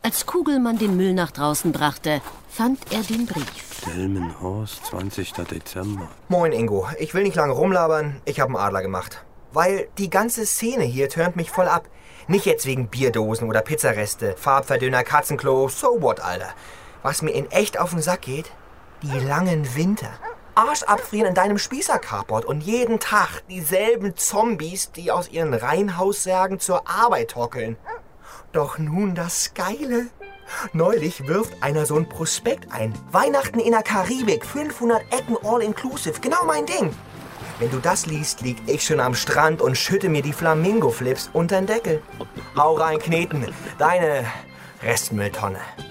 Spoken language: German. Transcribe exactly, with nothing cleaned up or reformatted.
Als Kugelmann den Müll nach draußen brachte, fand er den Brief. Delmenhorst, zwanzigster Dezember. Moin, Ingo. Ich will nicht lange rumlabern. Ich habe einen Adler gemacht. Weil die ganze Szene hier turnt mich voll ab. Nicht jetzt wegen Bierdosen oder Pizzareste, Farbverdünner, Katzenklo, so what, Alter. Was mir in echt auf den Sack geht, die langen Winter. Arsch abfrieren in deinem Spießer-Carport und jeden Tag dieselben Zombies, die aus ihren Reihenhaussärgen zur Arbeit hockeln. Doch nun das Geile. Neulich wirft einer so ein Prospekt ein. Weihnachten in der Karibik, fünfhundert Ecken all-inclusive, genau mein Ding. Wenn du das liest, lieg ich schon am Strand und schütte mir die Flamingo-Flips unter den Deckel. Hau rein, Kneten, deine Restmülltonne.